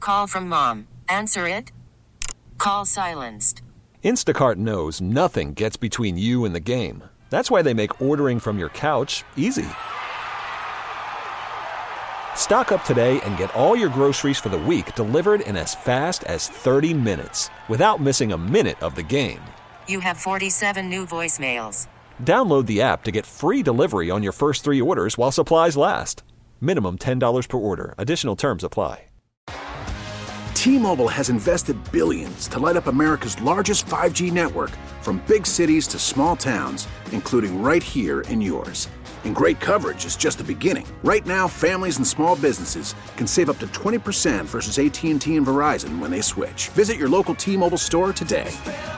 Call from mom. Answer it. Call silenced. Instacart knows nothing gets between you and the game. That's why they make ordering from your couch easy. Stock up today and get all your groceries for the week delivered in as fast as 30 minutes without missing a minute of the game. You have 47 new voicemails. Download the app to get free delivery on your first 3 orders while supplies last. Minimum $10 per order. Additional terms apply. T-Mobile has invested billions to light up America's largest 5G network, from big cities to small towns, including right here in yours. And great coverage is just the beginning. Right now, families and small businesses can save up to 20% versus AT&T and Verizon when they switch. Visit your local T-Mobile store today.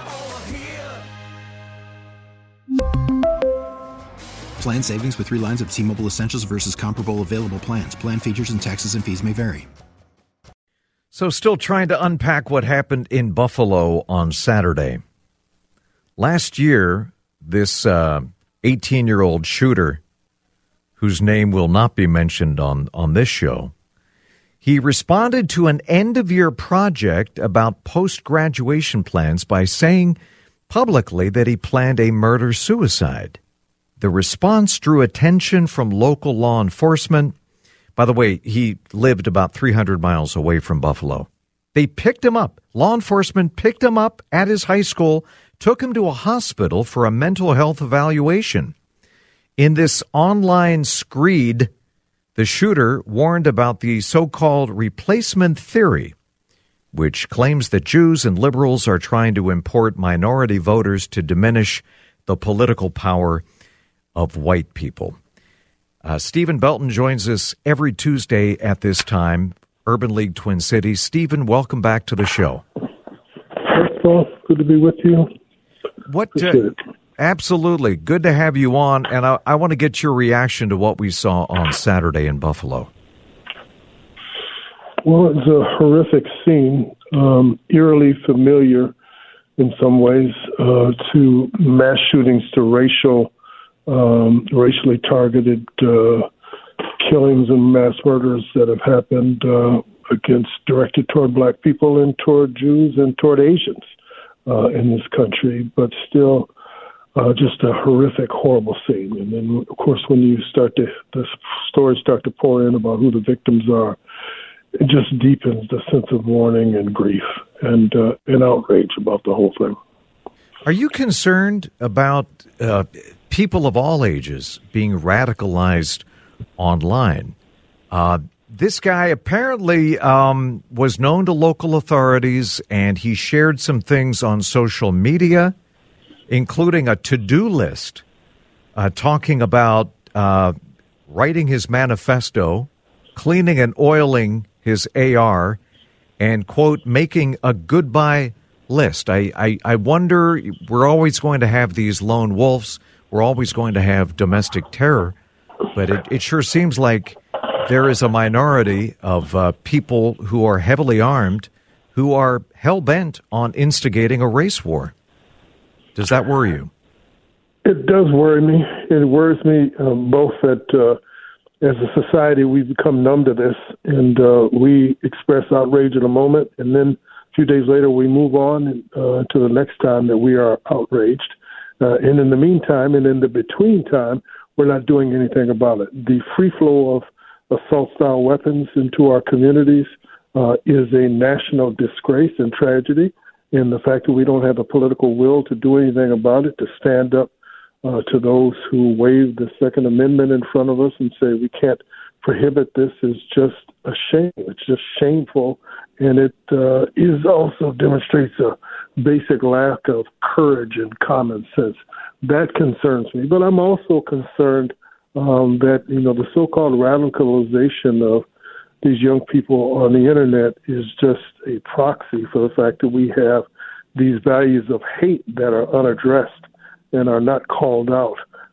Plan savings with 3 lines of T-Mobile Essentials versus comparable available plans. Plan features and taxes and fees may vary. So still trying to unpack what happened in Buffalo on Saturday. Last year, this 18-year-old shooter, whose name will not be mentioned on this show, he responded to an end-of-year project about post-graduation plans by saying publicly that he planned a murder-suicide. The response drew attention from local law enforcement. By the way, he lived about 300 miles away from Buffalo. They picked him up. Law enforcement picked him up at his high school, took him to a hospital for a mental health evaluation. In this online screed, the shooter warned about the so-called replacement theory, which claims that Jews and liberals are trying to import minority voters to diminish the political power of white people. Stephen Belton joins us every Tuesday at this time, Urban League Twin Cities. Stephen, welcome back to the show. Thanks, Paul. Good to be with you. Absolutely. Good to have you on, and I want to get your reaction to what we saw on Saturday in Buffalo. Well, it's a horrific scene, eerily familiar in some ways to mass shootings, to racially targeted killings and mass murders that have happened directed toward black people and toward Jews and toward Asians in this country, but still just a horrific, horrible scene. And then, of course, when the stories start to pour in about who the victims are, it just deepens the sense of mourning and grief and outrage about the whole thing. Are you concerned about people of all ages being radicalized online? This guy apparently was known to local authorities, and he shared some things on social media, including a to-do list, talking about writing his manifesto, cleaning and oiling his AR, and, quote, making a goodbye list. I wonder, we're always going to have these lone wolves. We're always going to have domestic terror. But it sure seems like there is a minority of people who are heavily armed who are hell-bent on instigating a race war. Does that worry you? It does worry me. It worries me both that as a society we've become numb to this, and we express outrage in a moment, and then a few days later we move on to the next time that we are outraged. And in the meantime, and in the between time, we're not doing anything about it. The free flow of assault-style weapons into our communities is a national disgrace and tragedy. And the fact that we don't have a political will to do anything about it, to stand up to those who wave the Second Amendment in front of us and say we can't prohibit this, is just a shame. It's just shameful. And it is also demonstrates a basic lack of courage and common sense. That concerns me. But I'm also concerned that, the so-called radicalization of these young people on the Internet is just a proxy for the fact that we have these values of hate that are unaddressed and are not called out.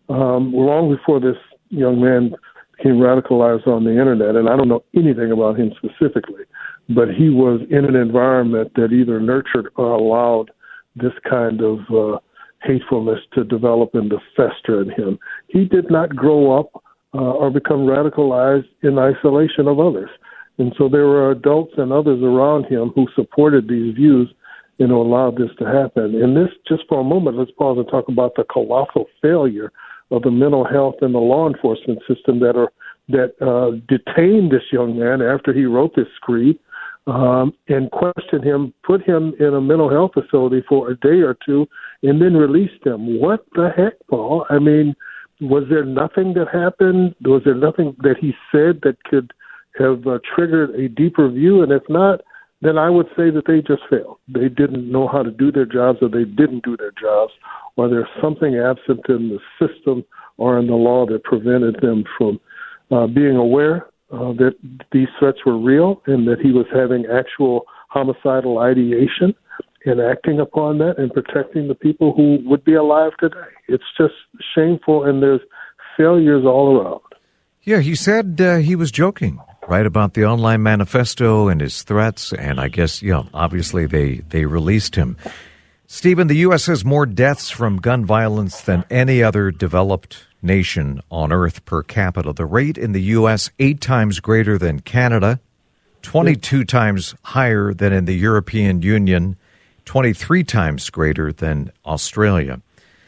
Long before this young man became radicalized on the Internet, and I don't know anything about him specifically, but he was in an environment that either nurtured or allowed this kind of hatefulness to develop and to fester in him. He did not grow up or become radicalized in isolation of others. And so there were adults and others around him who supported these views and allowed this to happen. And this, just for a moment, let's pause and talk about the colossal failure of the mental health and the law enforcement system that detained this young man after he wrote this screed and questioned him, put him in a mental health facility for a day or two, and then released him. What the heck, Paul? I mean, was there nothing that happened? Was there nothing that he said that could have triggered a deeper view? And if not, then I would say that they just failed. They didn't know how to do their jobs, or they didn't do their jobs, or there's something absent in the system or in the law that prevented them from being aware that these threats were real and that he was having actual homicidal ideation and acting upon that and protecting the people who would be alive today. It's just shameful, and there's failures all around. Yeah, he said he was joking, right, about the online manifesto and his threats, and I guess, obviously they released him. Stephen, the U.S. has more deaths from gun violence than any other developed nation on earth per capita. The rate in the U.S., 8 times greater than Canada, 22 times higher than in the European Union, 23 times greater than Australia.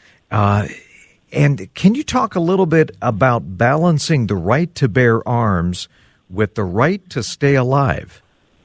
And can you talk a little bit about balancing the right to bear arms with the right to stay alive?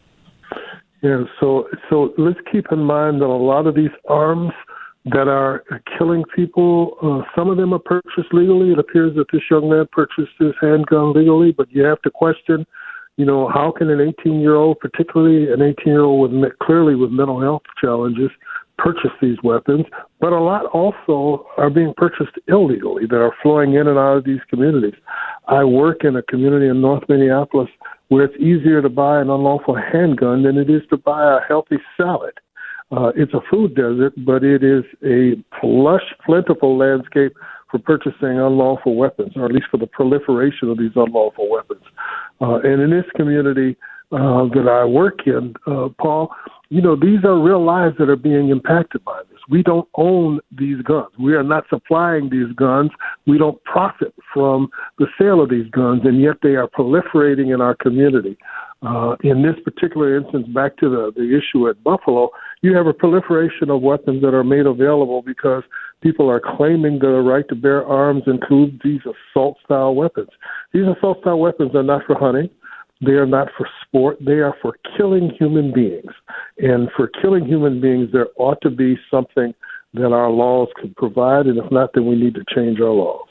Yeah, so let's keep in mind that a lot of these arms that are killing people, some of them are purchased legally. It appears that this young man purchased his handgun legally, but you have to question, how can an 18-year-old, particularly an 18-year-old clearly with mental health challenges, purchase these weapons? But a lot also are being purchased illegally that are flowing in and out of these communities. I work in a community in North Minneapolis where it's easier to buy an unlawful handgun than it is to buy a healthy salad. It's a food desert, but it is a lush, plentiful landscape for purchasing unlawful weapons, or at least for the proliferation of these unlawful weapons. And in this community that I work in, Paul, these are real lives that are being impacted by this. We don't own these guns. We are not supplying these guns. We don't profit from the sale of these guns, and yet they are proliferating in our community. In this particular instance, back to the issue at Buffalo, you have a proliferation of weapons that are made available because people are claiming the right to bear arms includes these assault-style weapons. These assault-style weapons are not for hunting. They are not for sport. They are for killing human beings. And for killing human beings, there ought to be something that our laws could provide, and if not, then we need to change our laws.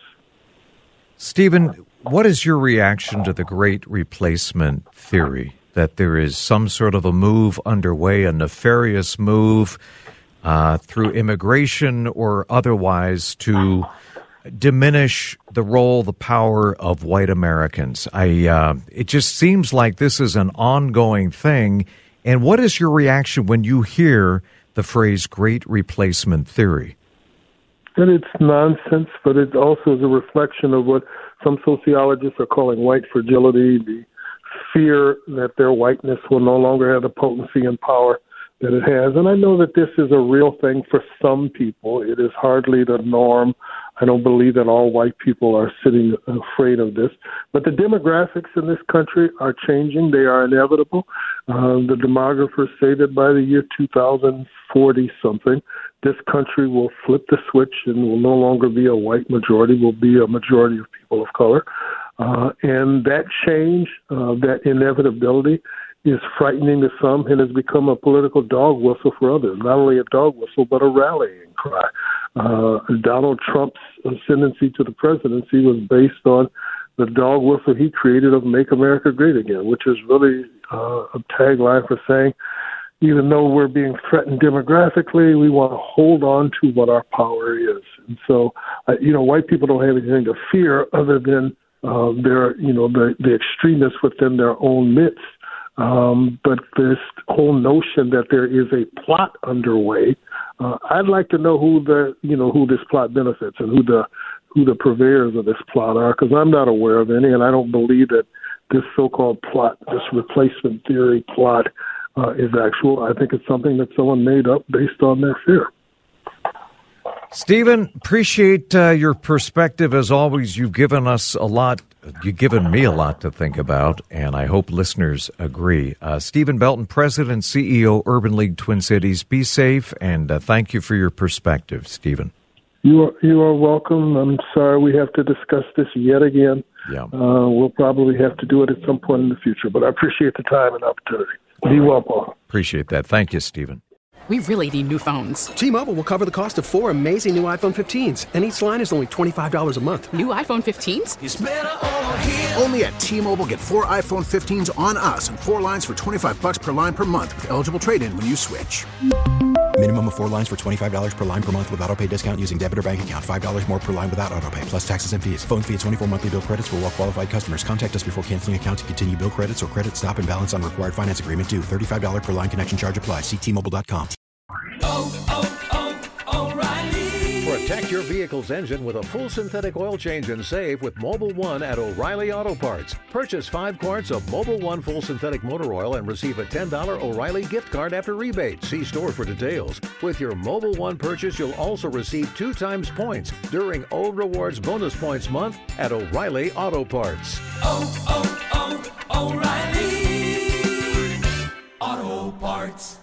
Stephen, what is your reaction to the Great Replacement theory, that there is some sort of a move underway, a nefarious move through immigration or otherwise to diminish the role, the power of white Americans? It just seems like this is an ongoing thing. And what is your reaction when you hear the phrase Great Replacement theory? And it's nonsense, but it also is a reflection of what some sociologists are calling white fragility, the fear that their whiteness will no longer have the potency and power that it has. And I know that this is a real thing for some people. It is hardly the norm. I don't believe that all white people are sitting afraid of this. But the demographics in this country are changing. They are inevitable. The demographers say that by the year 2040-something, this country will flip the switch and will no longer be a white majority, will be a majority of people of color. And that change, that inevitability, is frightening to some and has become a political dog whistle for others. Not only a dog whistle, but a rallying cry. Donald Trump's ascendancy to the presidency was based on the dog whistle he created of Make America Great Again, which is really a tagline for saying, even though we're being threatened demographically, we want to hold on to what our power is. And so, white people don't have anything to fear other than the extremists within their own midst. But this whole notion that there is a plot underway, I'd like to know who this plot benefits and who the purveyors of this plot are, because I'm not aware of any, and I don't believe that this so-called plot, this replacement theory plot, is actual. I think it's something that someone made up based on their fear. Stephen, appreciate your perspective as always. You've given us a lot You've given me a lot to think about, and I hope listeners agree. Stephen Belton, President and CEO, Urban League Twin Cities. Be safe, and thank you for your perspective, Stephen. You are welcome. I'm sorry we have to discuss this yet again. Yeah. We'll probably have to do it at some point in the future, but I appreciate the time and opportunity. Be well, Paul. Appreciate that. Thank you, Stephen. We really need new phones. T-Mobile will cover the cost of 4 amazing new iPhone 15s, and each line is only $25 a month. New iPhone 15s? It's better over here. Only at T-Mobile, get 4 iPhone 15s on us and 4 lines for $25 per line per month with eligible trade-in when you switch. Minimum of 4 lines for $25 per line per month with autopay discount using debit or bank account. $5 more per line without autopay, plus taxes and fees. Phone fee at 24 monthly bill credits for well-qualified customers. Contact us before canceling account to continue bill credits or credit stop and balance on required finance agreement due. $35 per line connection charge applies. See T-Mobile.com. O'Reilly. Protect your vehicle's engine with a full synthetic oil change and save with Mobil 1 at O'Reilly Auto Parts. Purchase 5 quarts of Mobil 1 full synthetic motor oil and receive a $10 O'Reilly gift card after rebate. See store for details. With your Mobil 1 purchase, you'll also receive 2 times points during O Rewards Bonus Points Month at O'Reilly Auto Parts. O'Reilly Auto Parts.